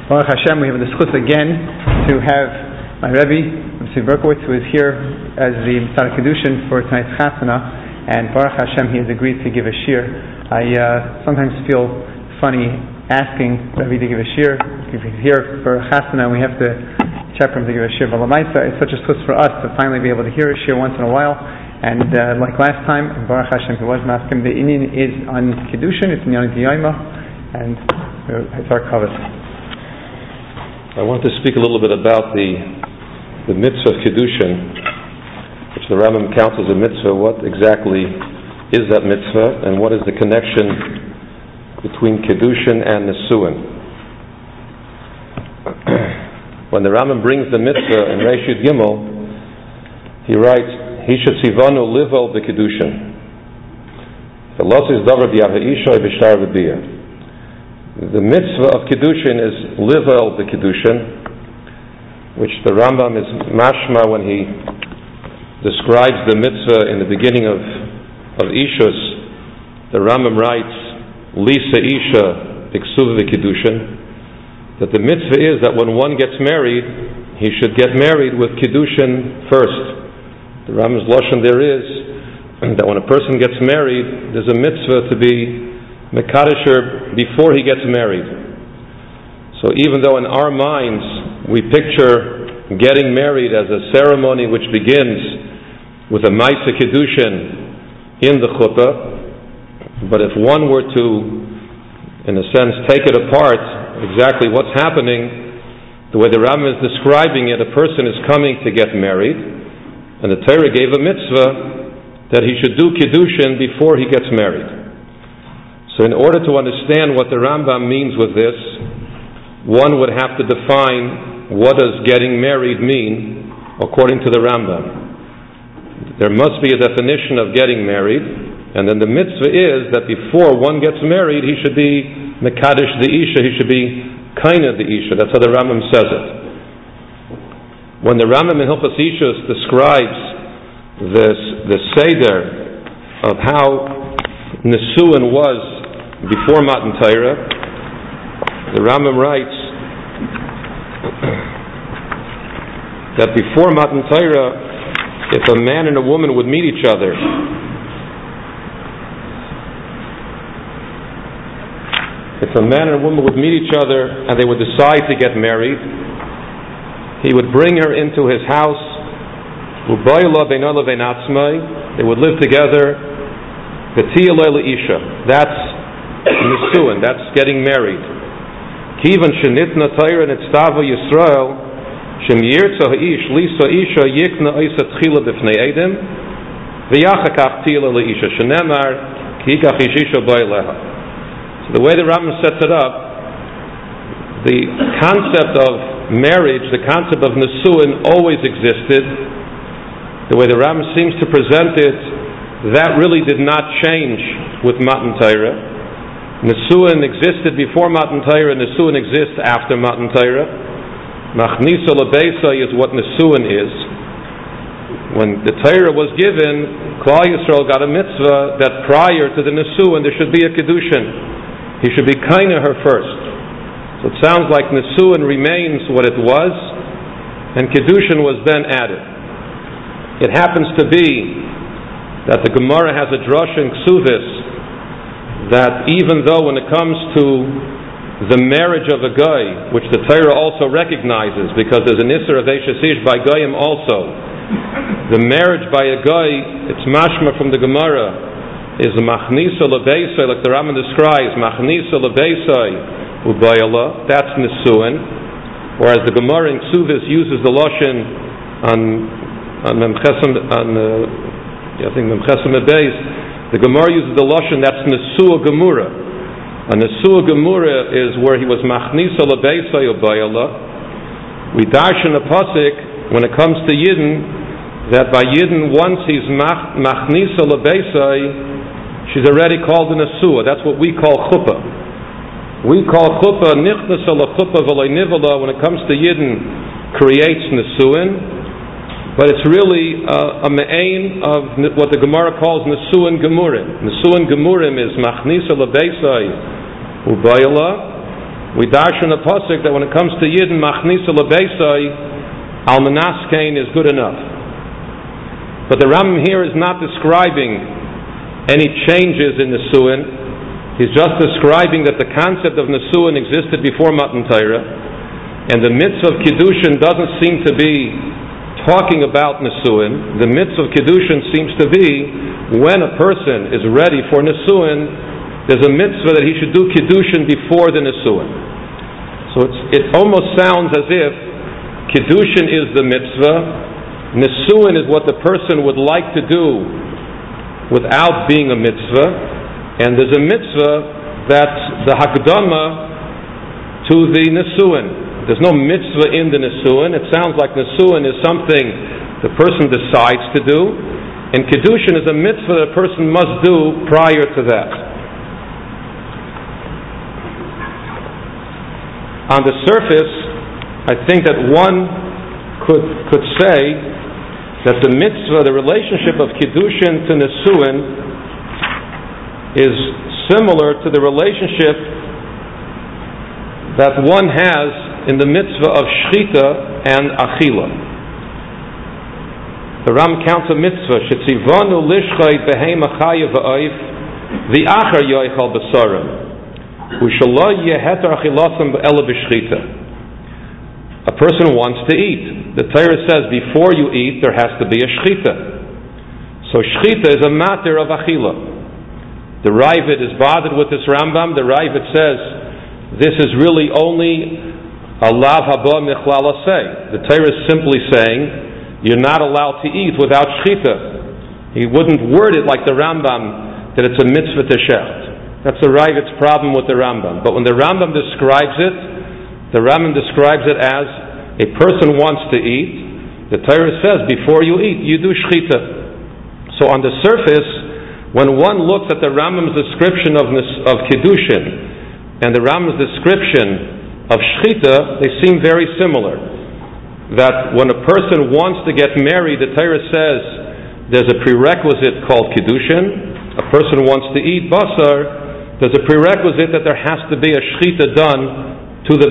Baruch Hashem, we have the zchus again to have my Rebbe, Mr. Berkowitz, who is here as the Mitzvah Kedushin for tonight's Chasana, and Baruch Hashem, he has agreed to give a shir. I sometimes feel funny asking Rebbe to give a shir. If he's here for Chasana, we have to check for him to give a shir. But Lamaisa, it's such a zchus for us to finally be able to hear a shir once in a while. And like last time, Baruch Hashem, he was masking. The Inyan is on Kedushin, it's in Yonah Diyayma, and it's our covet. I want to speak a little bit about the mitzvah of Kedushin, which the Rambam counts as a mitzvah. What exactly is that mitzvah, and what is the connection between Kedushin and Nesuin? When the Rambam brings the mitzvah in Reish Yud Gimel, he writes, Hisha Tzivanu Livel B'Kedushin. Velosis Davar B'Yavah Isha V'Shtar V'Biyah. The mitzvah of Kedushin is Livel B'Kedushin, which the Rambam is mashma when he describes the mitzvah in the beginning of Ishus. The Rambam writes, Lisa Isha B'Ksuv V'Kedushin, that the mitzvah is that when one gets married, he should get married with Kedushin first. The Rambam's lashon there is that when a person gets married, there's a mitzvah to be Mekadesher before he gets married. So even though in our minds we picture getting married as a ceremony which begins with a Maisa Kedushin in the chuppah, but if one were to, in a sense, take it apart, exactly what's happening, the way the Rambam is describing it, a person is coming to get married, and the Torah gave a mitzvah that he should do Kedushin before he gets married. So in order to understand what the Rambam means with this, one would have to define what does getting married mean according to the Rambam. There must be a definition of getting married, and then the mitzvah is that before one gets married, he should be Mekadesh the Isha, he should be Kaina the Isha. That's how the Rambam says it. When the Rambam in Hilchos Ishus describes the Seder of how Nesuin was before Matan Torah, the Rambam writes that before Matan Torah, if a man and a woman would meet each other, and they would decide to get married, he would bring her into his house. They would live together. That's Nesuin, that's getting married. Kivan shenitna Torah nitztava Yisrael shem yirtza ha'ish lisa isha yikna isa tchila b'fnei edim v'yachakach tila leisha shenemar kikach ishisha b'ayleha. So the way the Rambam sets it up, the concept of marriage, the concept of Nesuin always existed. The way the Rambam seems to present it, that really did not change with Matan Torah. Nesuin existed before Matan Torah, Nesuin exists after Matan Torah. Machnisa lebeisa is what Nesuin is. When the Torah was given, Klal Yisrael got a mitzvah that prior to the Nesuin there should be a Kedushin. He should be kaina her first. So it sounds like Nesuin remains what it was, and Kedushin was then added. It happens to be that the Gemara has a drush in Ksuvis that even though when it comes to the marriage of a guy, which the Torah also recognizes, because there's an Isser of Eishes Ish by Goyim also, the marriage by a guy, it's mashma from the Gemara, is Machnisa Lebeisai, like the Rambam describes, Machnisa Lebeisai Ubayala, that's Nesuin, whereas the Gemara in Ksuvis uses the Lashon on Memchesem, I think Memchesem Ebeis. The Gemara uses the lashon that's Nesua Gemura. And Nesua Gemura is where he was Machnisa Lebeisai Ubayala. We darshan a pasuk when it comes to Yidden that by Yidden once he's Machnisa Lebeisai, she's already called a Nesua. That's what we call chuppah. We call chuppah Nichnasa LeChuppah V'lei Nivala. When it comes to Yidden, creates Nesuin. But it's really a me'ain of what the Gemara calls Nesuin Gemurim. Nesuin Gemurim is Machnisa Lebeisai Ubayala, we dash in the pasuk that when it comes to Yidden, Machnisa Lebeisai, Almanaskein is good enough. But the Rambam here is not describing any changes in Nesuin. He's just describing that the concept of Nesuin existed before Matan Torah, and the mitzvah of Kiddushin doesn't seem to be talking about Nesuin. The mitzvah of Kiddushin seems to be when a person is ready for Nesuin, there's a mitzvah that he should do Kiddushin before the Nesuin. So it almost sounds as if Kiddushin is the mitzvah, Nesuin is what the person would like to do without being a mitzvah, and there's a mitzvah that's the Hakdama to the Nesuin. There's no mitzvah in the Nesuin. It sounds like Nesuin is something the person decides to do, and Kiddushin is a mitzvah that a person must do prior to that. On the surface, I think that one could say that the mitzvah, the relationship of Kiddushin to Nesuin, is similar to the relationship that one has in the mitzvah of Shechita and Achila. The Ram counts a mitzvah, Shetzivanu lishchai behema chaya v'oif v'achar yoichal b'sarim u'shallah yeheter achilasam b'ela b'shechita. A person wants to eat. The Torah says before you eat there has to be a Shechita. So Shechita is a matter of Achila. The Ravid is bothered with this Rambam. The Ravid says this is really only a lav haba michlal aseh. The Torah is simply saying you're not allowed to eat without shechita. He wouldn't word it like the Rambam that it's a mitzvah to shecht. That's the Ravid's problem with the Rambam. But when the Rambam describes it, the Rambam describes it as a person wants to eat. The Torah says before you eat you do shechita. So on the surface, when one looks at the Rambam's description of Kiddushin and the Rambam's description of Shechita, they seem very similar. That when a person wants to get married, the Torah says there's a prerequisite called Kiddushin. A person wants to eat basar, there's a prerequisite that there has to be a Shechita done to the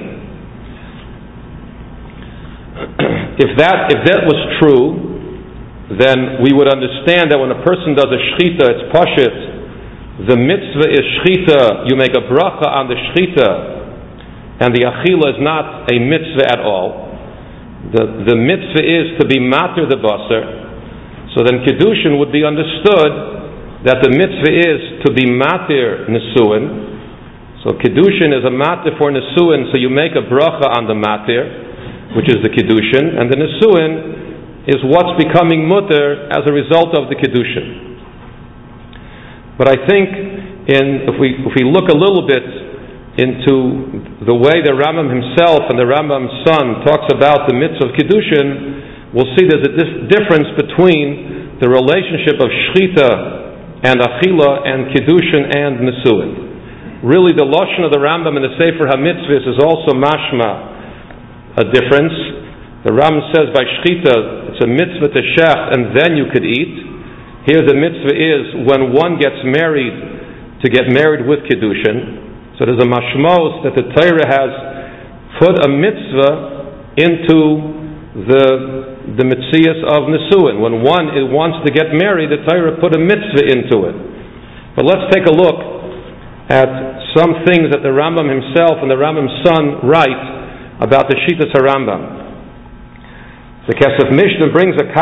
behemoth. If that was true, then we would understand that when a person does a Shechita, it's pashit. The mitzvah is Shechita, you make a bracha on the Shechita, and the achila is not a mitzvah at all. The mitzvah is to be mater the basar. So then Kiddushin would be understood that the mitzvah is to be mater Nesuin. So Kiddushin is a mater for Nesuin, so you make a bracha on the mater, which is the Kiddushin, and the Nesuin is what's becoming mutter as a result of the Kiddushin. But I think if we look a little bit into the way the Rambam himself and the Rambam's son talks about the mitzvah of Kiddushin, we'll see there's a difference between the relationship of Shechita and Achila and Kiddushin and Nesuin. Really the lashon of the Rambam in the Sefer HaMitzvahs is also mashma a difference. The Rambam says by Shechita it's a mitzvah to shech and then you could eat. Here the mitzvah is when one gets married, to get married with Kiddushin. So there's a mashmos that the Torah has put a mitzvah into the mitzias of Nesuin. When one wants to get married, the Torah put a mitzvah into it. But let's take a look at some things that the Rambam himself and the Rambam's son write about the Shitas HaRambam. The Kesef Mishnah brings a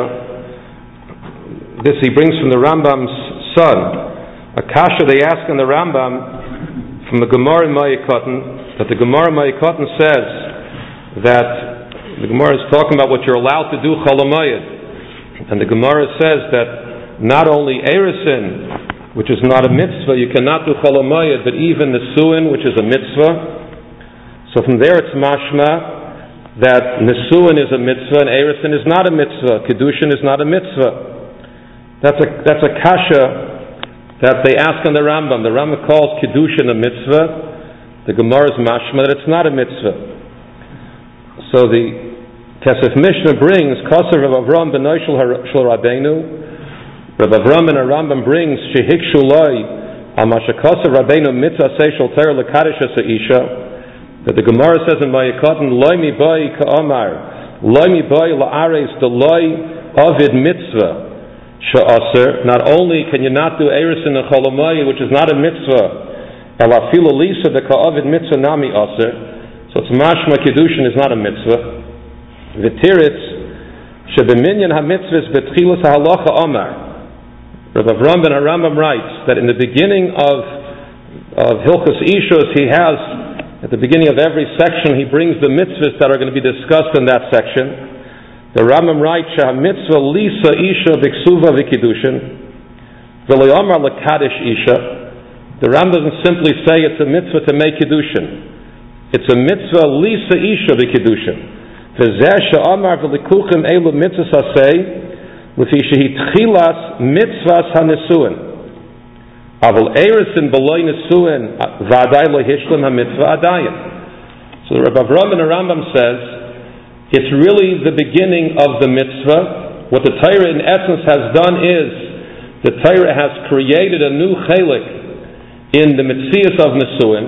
kasha. This he brings from the Rambam's son. A kasha they ask in the Rambam from the Gemara in Ma'ikotan, that the Gemara in Ma'ikotan says that the Gemara is talking about what you're allowed to do Chol HaMoed, and the Gemara says that not only Erisin, which is not a mitzvah, you cannot do Chol HaMoed, but even Nesuin, which is a mitzvah. So from there it's mashma that Nesuin is a mitzvah and Erisin is not a mitzvah, Kiddushin is not a mitzvah. That's a kasha that they ask on the Rambam. The Rambam calls Kiddushin a mitzvah. The Gemara's mashma that it's not a mitzvah. So the Kesef Mishnah brings Koser Rav Avram b'noi shel Rabbeinu. Rav Avram and Rambam brings Shehikshu Loi Amashakasa Rabbeinu Mitzvah Seishal Ter Lekadish Isha, that the Gemara says in Vayikotin, Loi mi boi ka'amar, Loi mi boi la'ares de loi avid mitzvah sha'aser. Not only can you not do erisin and cholamayim, which is not a mitzvah, elafilu lisa de ka'avid mitzvah nami aser. So it's mashma kedushin is not a mitzvah. V'tiritz shebeminyan ha-mitzvahs betchilas ha'halacha amar. Rabbi Avram ben Harambam writes that in the beginning of Hilchos Ishus, he has, at the beginning of every section, he brings the mitzvahs that are going to be discussed in that section. The Rambam writes, "Shah mitzvah lisa isha v'ksuva v'kiddushin, v'loyamar lekadish isha." The Rambam doesn't simply say it's a mitzvah to make kiddushin. It's a mitzvah lisa isha v'kiddushin. V'zeh she'amar v'likuchim elu mitzvahs hasei, L'fi shehi tchilas mitzvahs ha-nesuin. Aval erisin b'loi nesuin v'adai lo hishlim ha-mitzvah adayim. So Rabbi Avram ben Harambam says, it's really the beginning of the mitzvah. What the Torah in essence has done is, the Torah has created a new chelik in the mitzias of nesuin.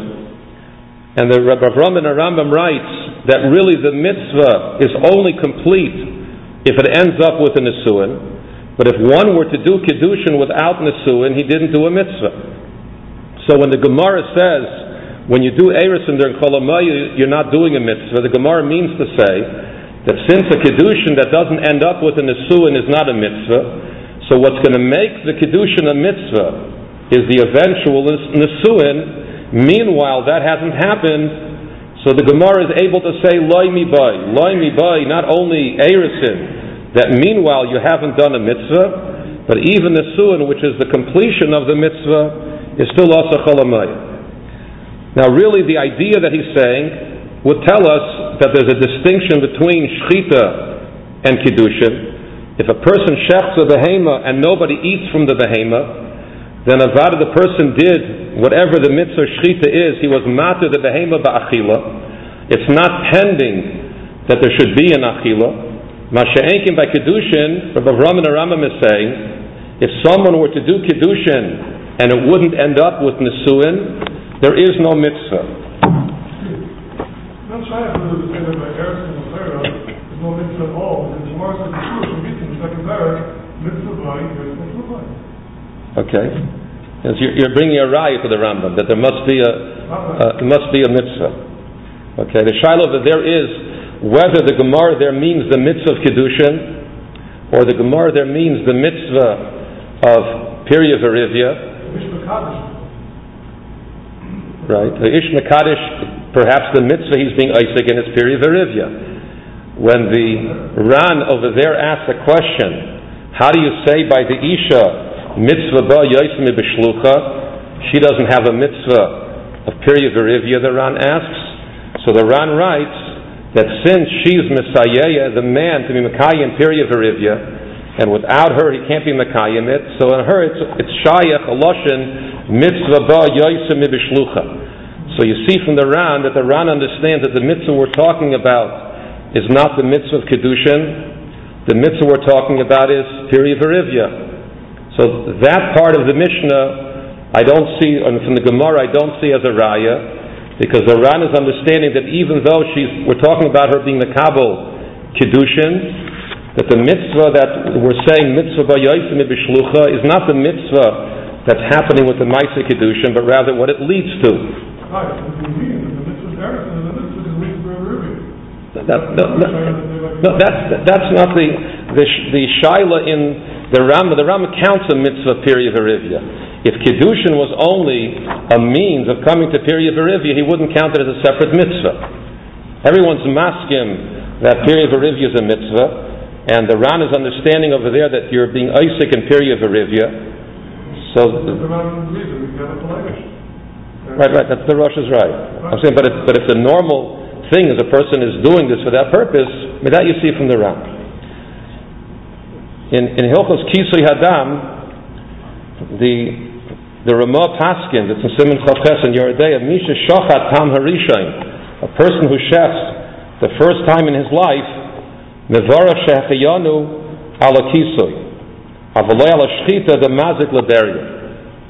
And the Rabbi Avram ben Harambam writes that really the mitzvah is only complete if it ends up with a nesuin. But if one were to do kiddushin without nesuin, he didn't do a mitzvah. So when the Gemara says, when you do erisin during Chol Hamoed, you're not doing a mitzvah, the Gemara means to say that since a kiddushin that doesn't end up with a nesuin is not a mitzvah, so what's going to make the kiddushin a mitzvah is the eventual nesuin. Meanwhile, that hasn't happened. So the Gemara is able to say, Loi mi bai, not only erisin, that meanwhile you haven't done a mitzvah, but even the nesuin, which is the completion of the mitzvah, is still also Chol Hamoed. Now really the idea that he's saying would tell us that there's a distinction between shchita and kiddushin. If a person shechts a behema and nobody eats from the behema, then avada the person did whatever the mitzvah shchita is, he was mater the behema ba'achila. It's not pending that there should be an achila. Masha'enkim by kiddushin, Rabbi Avram ben Harambam is saying, if someone were to do kiddushin and it wouldn't end up with nesuin, there is no mitzvah. Not shy of the say that by Eretz and Torah, there's no mitzvah at all. And tomorrow says the truth, and meets in the second parak, mitzvah by, there's no mitzvah by. Okay, as you're bringing a raya to the Rambam that there must be a mitzvah. Okay, the shiloh that there is whether the Gemara there means the mitzvah of kiddushin or the Gemara there means the mitzvah of Pirya Verivya. Right, the Ish Mekadosh, perhaps the mitzvah he's being Isaac in is Pirya Verivya. When the Ran over there asks a question, how do you say by the Isha mitzvah ba yaismi b'shlucha? She doesn't have a mitzvah of Pirya Verivya, the Ran asks. So the Ran writes that since she's Messiah, the man to be Mekayim Pirya Verivya, and without her he can't be Mekayim it, so in her it's Shayach, a Loshen, mitzvah ba yaismi b'shlucha. So you see from the Ran that the Ran understands that the mitzvah we're talking about is not the mitzvah of Kiddushin. The mitzvah we're talking about is Pirya Verivya. So that part of the Mishnah I don't see, and from the Gemara I don't see as a raya, because the Ran is understanding that even though we're talking about her being the Kabul Kiddushin, that the mitzvah that we're saying mitzvah b'yoysim b'shlucha is not the mitzvah that's happening with the Maisa Kiddushin, but rather what it leads to. That's not the shaila in the Rambam. The Rambam counts a mitzvah Pirya Verivya. If Kiddushin was only a means of coming to Pirya Verivya, he wouldn't count it as a separate mitzvah. Everyone's maskim that Pirya Verivya is a mitzvah, and the Ran is understanding over there that you're being Isaac in Pirya Verivya. So, right. That's the Rosh is right. I'm saying, but if the normal thing is a person is doing this for that purpose, that you see from the Ran. In Hilchos Kisui Hadam, the Ramah Paskin, that's in Siman Chavches and Yeridei, Misha Shochat Tam Harishain, a person who chefs the first time in his life, Mevarach Shehachayanu Ala Kisui, Avalei Ala Shchita the Mazik Laderia.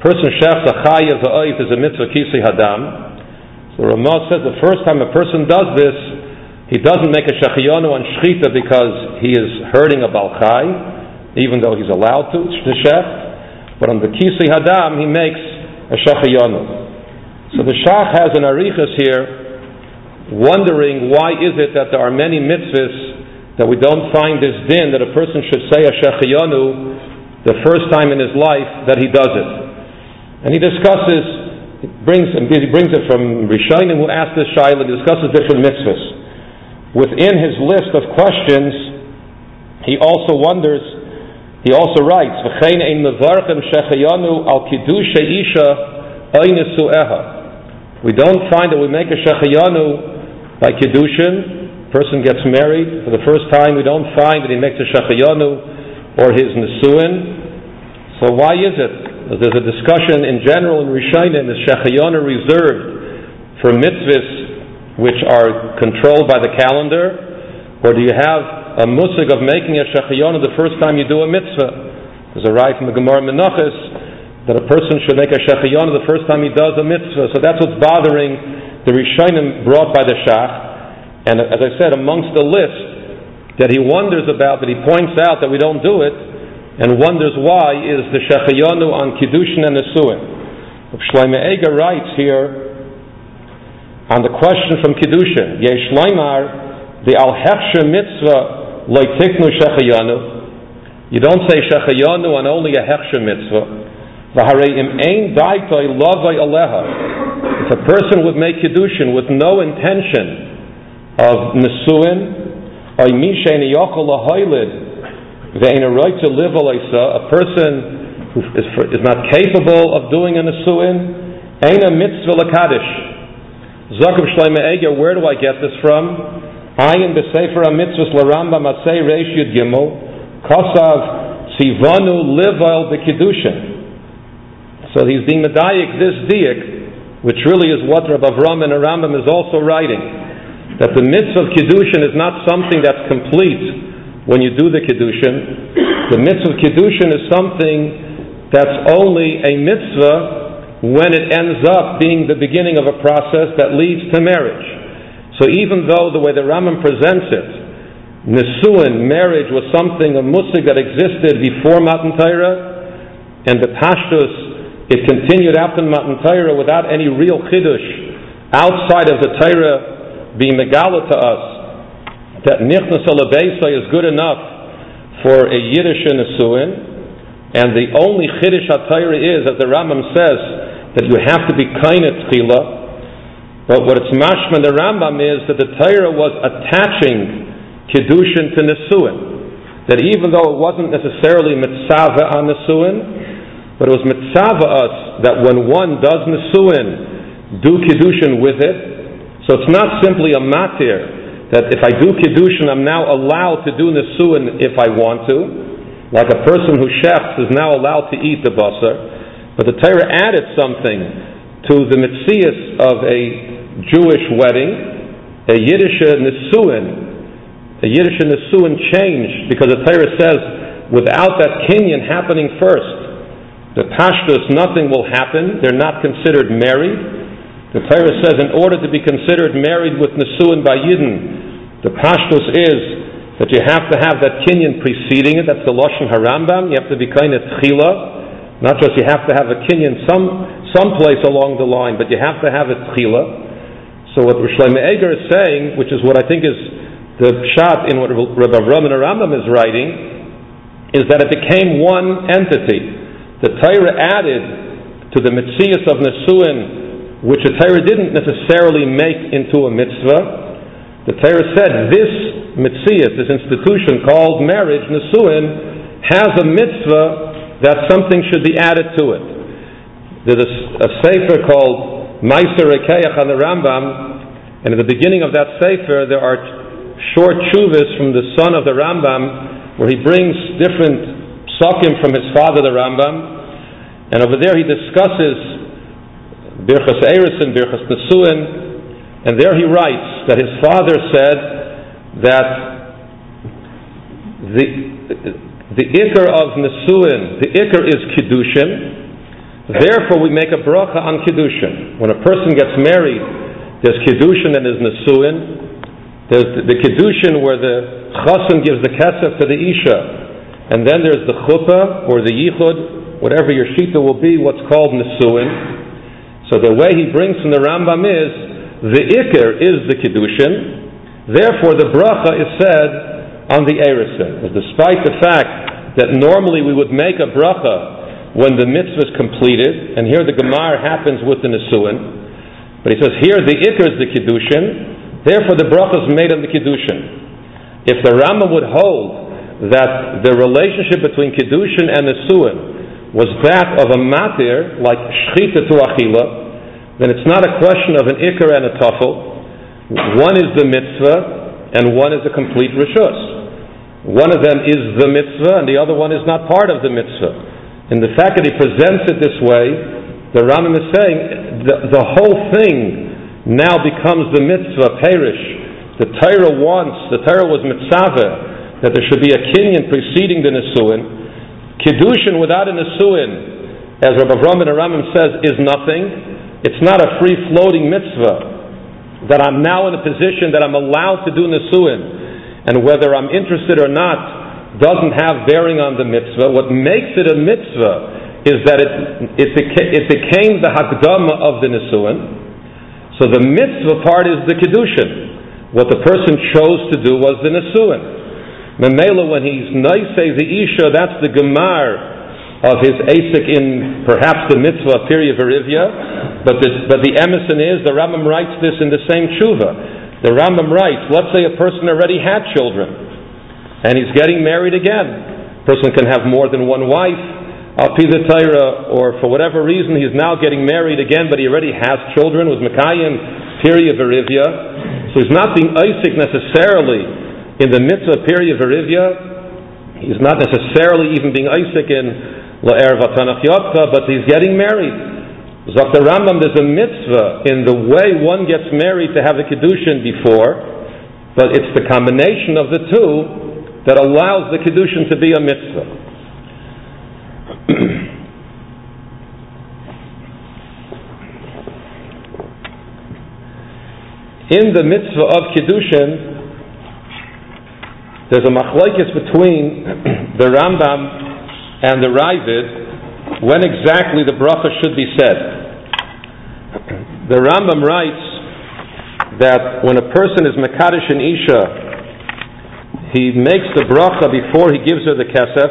person shechs a chaya v'oif is a mitzvah kisei hadam. So Ramah says the first time a person does this, he doesn't make a shechiyonu on shchita because he is hurting a balchai, even though he's allowed to shech. But on the kisei hadam, he makes a shechiyonu. So the shach has an arichas here, wondering why is it that there are many mitzvahs that we don't find this din that a person should say a shechiyonu the first time in his life that he does it. And he brings it from Rishonim who asked this shaila, he discusses different mitzvahs. Within his list of questions, he also writes, V'chein ein mevarchem shechiyanu al kiddush isha oinesueha. We don't find that we make a shechiyanu by kiddushin. Person gets married for the first time. We don't find that he makes a shechiyanu or his nesuin. So why is it? There's a discussion in general in Rishonim, is shechiyanu reserved for mitzvahs which are controlled by the calendar, or do you have a musig of making a shechiyonu the first time you do a mitzvah? There's a right from the Gemara Menachos that a person should make a shechiyonu the first time he does a mitzvah. So that's what's bothering the Rishonim brought by the shach. And as I said, amongst the list that he wonders about, that he points out that we don't do it, and wonders why, is the shechiyonu on kiddushin and nesuin. Shlomo Eger writes here on the question from kiddushin, Yesh Leimar, the al hechsher mitzvah lo tiknu shechiyonu. You don't say shechiyonu on only a hechsher mitzvah. V'harei im ein daitoi lavai aleha. If a person would make kiddushin with no intention of nesuin, oy mishein yochol lahoylid, a person who is not capable of doing a nesuin, aina mitzvah lakadish. Zakub Shlomo Eger, where do I get this from? Ayin b'sefer ha-mitzvahs l'Rambam Asay Reish Yud Gimel Kosav Sivanu Lival b'Kiddushin. So he's being medayik this diak, which really is what Rabbi Avram and Rambam is also writing, that the mitzvah of Kiddushin is not something that's complete when you do the Kiddushin. The mitzvah of Kiddushin is something that's only a mitzvah when it ends up being the beginning of a process that leads to marriage. So even though the way the Rambam presents it, Nesuin, marriage, was something, a musig that existed before Matan Torah, and the Pashtus, it continued after Matan Torah without any real Chiddush, outside of the Torah being megala to us, that nichnas alabeisa is good enough for a Yiddish nesuin, and the only chiddush HaTorah is, as the Rambam says, that you have to be kainet tchila. But what it's mashma the Rambam is that the Torah was attaching kiddushin to nesuin, that even though it wasn't necessarily mitzava on nesuin, but it was mitzava us that when one does nesuin, do kiddushin with it. So it's not simply a matir, that if I do kiddushin, I'm now allowed to do nesuin if I want to, like a person who shechs is now allowed to eat the basar. But the Torah added something to the mitzias of a Jewish wedding, a Yiddish nesuin changed, because the Torah says without that kinyan happening first, the pashtus, nothing will happen. They're not considered married. The Torah says in order to be considered married with nesuin by Yidden, the pashtus is that you have to have that kinyan preceding it. That's the Lashon HaRambam. You have to be kind of tchila. Not just you have to have a kinyan someplace along the line, but you have to have it tchila. So what Shlomo Eger is saying, which is what I think is the pshat in what Rabbi Avram and Rambam is writing, is that it became one entity. The Torah added to the mitzias of nesuin, which the Torah didn't necessarily make into a mitzvah. The Torah said this mitzias, this institution called marriage, nesuin, has a mitzvah that something should be added to it. There's a sefer called Meiser Rekeach on the Rambam, and at the beginning of that sefer there are short tshuvas from the son of the Rambam, where he brings different psukim from his father the Rambam, and over there he discusses Birchas Eris and Birchas Nesuin, and there he writes that his father said that the ikar of Nesuin, the ikar is Kiddushin, Therefore, we make a bracha on Kiddushin. When a person gets married, there's Kiddushin and there's Nesuin. There's the Kiddushin where the Chassan gives the Kesef to the Isha. And then there's the Chuppah or the Yichud, whatever your Shita will be, what's called Nesuin. So the way he brings from the Rambam is, the Iker is the Kiddushin. Therefore, the bracha is said on the Eresin. Despite the fact that normally we would make a bracha when the mitzvah is completed, and here the Gemar happens with the Nesuin, but he says here the Iker is the Kiddushin, therefore the bracha is made on the Kiddushin. If the Rambam would hold that the relationship between Kiddushin and Nesuin was that of a matir, like Shchita to Achila, then it's not a question of an Iker and a Tafel. One is the mitzvah, and one is a complete reshus. One of them is the mitzvah, and the other one is not part of the mitzvah. In the fact that he presents it this way, the Rambam is saying the whole thing now becomes the mitzvah, perish. The Torah was mitzvah, that there should be a kinyan preceding the Nesuin. Kiddushin without a Nesuin, as Rabbi Avraham ben Aramim says, is nothing. It's not a free-floating mitzvah, that I'm now in a position that I'm allowed to do Nesuin. And whether I'm interested or not doesn't have bearing on the mitzvah. What makes it a mitzvah is that it became the hakdama of the Nesuin. So the mitzvah part is the Kiddushin. What the person chose to do was the Nesuin. Memela, when he's naisei the Isha, that's the gemar of his asik in perhaps the mitzvah period verivya, but the emerson is, the Rambam writes this in the same tshuva. The Rambam writes, let's say a person already had children, and he's getting married again. A person can have more than one wife, al pi the Torah, or for whatever reason he's now getting married again, but he already has children, with Mekayim, period verivya. So he's not being Isaac necessarily in the mitzvah period verivya. He's not necessarily even being Isaac in la'er vatanach yotza, but he's getting married. Zok the Rambam, there's a mitzvah in the way one gets married to have a Kiddushin before, but it's the combination of the two that allows the Kiddushin to be a mitzvah. In the mitzvah of Kiddushin, there's a machlokes between the Rambam and the Ravid when exactly the bracha should be said. The Rambam writes that when a person is mekadosh an Isha, he makes the bracha before he gives her the kesef,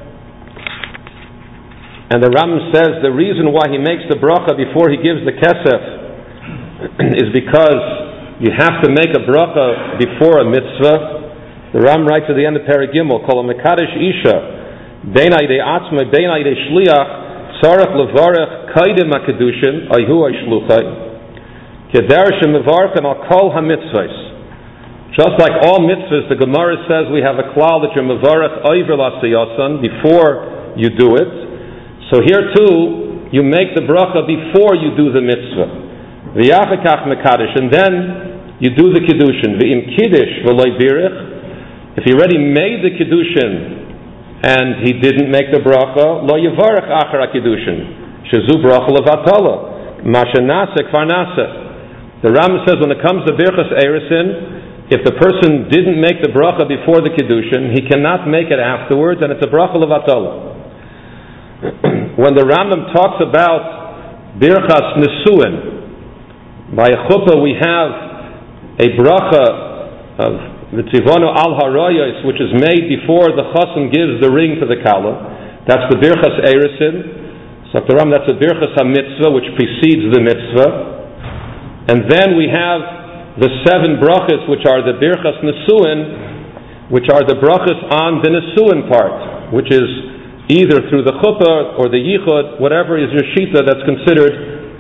and the Rambam says the reason why he makes the bracha before he gives the kesef is because you have to make a bracha before a mitzvah. The Rambam writes at the end of Perek Gimel, Kol mekadosh Isha beinai de atzma beinai de shliach tzarech levarech kaidem hakedushin ayhu shluchai kedersh mevarchen al kol hamitzvos. Just like all mitzvahs, the Gemara says we have a klal that you're mevarech oiver l'asiyasan before you do it. So here too, you make the bracha before you do the mitzvah. V'yachakach mekadosh, and then you do the kiddushin. V'im kiddush v'loy birich. If he already made the kiddushin and he didn't make the bracha, lo yivarech achar kiddushin. Shezu bracha levatala. Mashanase kfarnase. The Rambam says when it comes to birchas eresin, if the person didn't make the bracha before the kiddushin, he cannot make it afterwards, and it's a bracha levatala. When the Rambam talks about birchas nesuin, by a chuppah we have a bracha of v'tzivonu al harayos, which is made before the chassan gives the ring to the kala. That's the birchas eresin. So the Rambam, that's a birchas ha-mitzvah, which precedes the mitzvah. And then we have the 7 brachas, which are the birchas nesuin, which are the brachas on the nesuin part, which is either through the chuppah or the yichud, whatever is your shita that's considered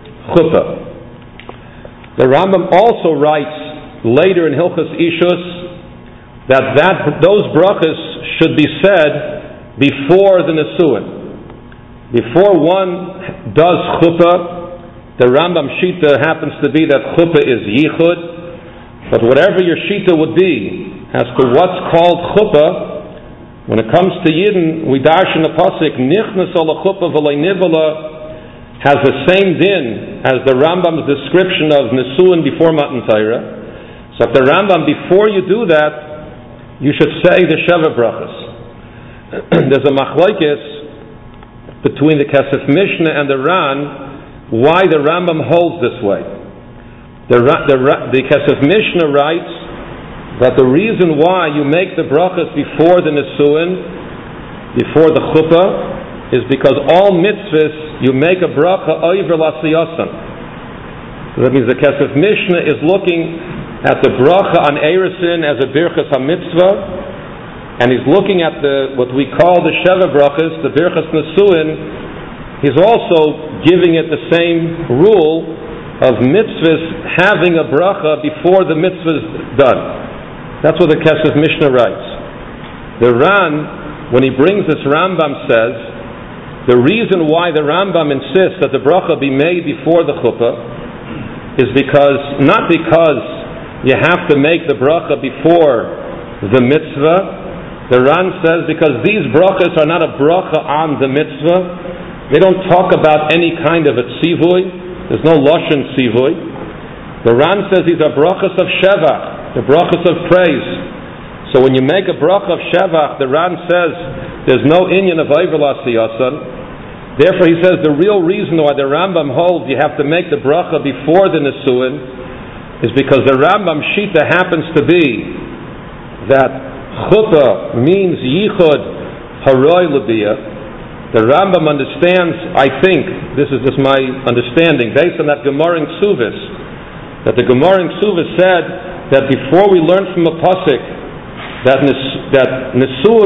chuppah. The Rambam also writes later in Hilchos Ishus that those brachas should be said before the nesuin. Before one does chuppah, the Rambam shita happens to be that chuppah is yichud. But whatever your shita would be as to what's called chuppah, when it comes to Yidden, we darshan a pasuk nichnas ala chuppah v'lei nivala has the same din as the Rambam's description of Nesuin before Matan Torah. So if the Rambam, before you do that, you should say the Sheva Brachas. There's a machlokes between the Kesef Mishnah and the Ran, why the Rambam holds this way. The Kesef Mishnah writes that the reason why you make the brachas before the Nesuin, before the Chuppah, is because all mitzvahs you make a bracha over l'asiyasan. So that means the Kesef Mishnah is looking at the bracha on Eresin as a birchas ha-mitzvah, and he's looking at what we call the Sheva brachas, the birchas Nesuin. He's also giving it the same rule of mitzvahs having a bracha before the mitzvah's done. That's what the Kesef Mishnah writes. The Ran, when he brings this Rambam, says the reason why the Rambam insists that the bracha be made before the chuppah is not because you have to make the bracha before the mitzvah. The Ran says because these brachas are not a bracha on the mitzvah. They don't talk about any kind of a tzivui. There's no lashon tzivui. The Ran says these are brachas of shevach, the brachas of praise. So when you make a bracha of shevach, the Ran says there's no inyan of over l'asiyasan. Therefore he says the real reason why the Rambam holds you have to make the bracha before the Nesuin is because the Rambam Shita happens to be that chuppah means yichud haroi l'biyah. The Rambam understands, I think, this is just my understanding, based on that Gemara in Ksuvis, that the Gemara in Ksuvis said that before we learned from a pasuk that Nesua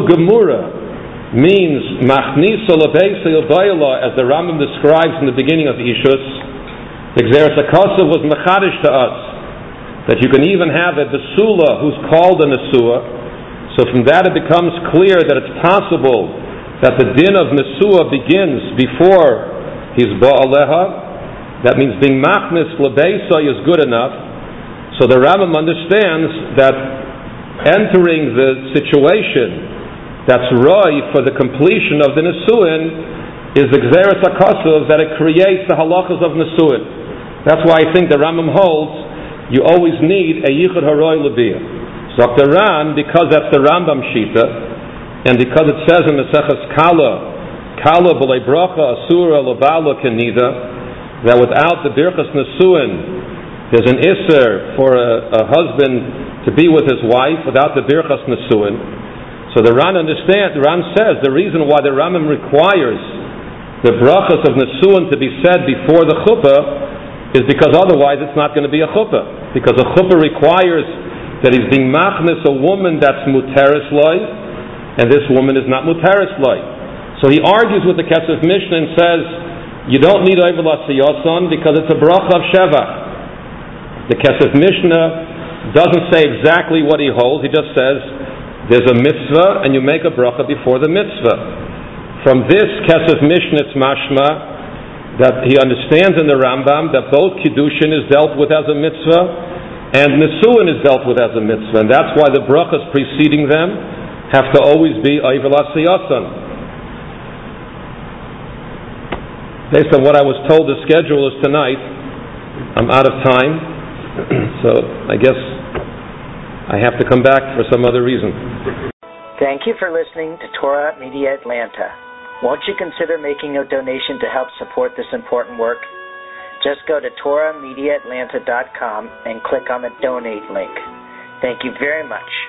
Gemura means Machnisa Lebeisa Yobayla, as the Rambam describes in the beginning of Ishus, the Gzeres HaKosav was mechadish to us, that you can even have a Besula who's called a Nesua. So from that it becomes clear that it's possible that the din of Nesua begins before his Ba'aleha. That means being Machnis Lebeisa is good enough. So the Rambam understands that entering the situation that's Roy for the completion of the Nesuin is the Gzeres HaKosav, that it creates the halachas of Nesuin. That's why I think the Rambam holds you always need a Yichud Haroi L'Biyah. So the Ran, because that's the Rambam Shita, and because it says in Maseches Kala b'lei bracha asura l'bala kenida, that without the birchas Nesuin, there's an iser for a husband to be with his wife without the birchas Nesuin. So the Ran says the reason why the Rambam requires the brachas of Nesuin to be said before the chuppah is because otherwise it's not going to be a chuppah. Because a chuppah requires that he's being machnis a woman that's muteris loy, and this woman is not mutaris loy. So he argues with the Kesef Mishnah and says you don't need over l'asiyasan because it's a bracha of shevach. The Kesef Mishnah doesn't say exactly what he holds. He just says there's a mitzvah and you make a bracha before the mitzvah. From this Kesef Mishnah it's mashma that he understands in the Rambam that both kiddushin is dealt with as a mitzvah and nesuin is dealt with as a mitzvah, and that's why the brachas preceding them have to always be over l'asiyasan. Based on what I was told the schedule is tonight, I'm out of time, so I guess I have to come back for some other reason. Thank you for listening to Torah Media Atlanta. Won't you consider making a donation to help support this important work? Just go to TorahMediaAtlanta.com and click on the donate link. Thank you very much.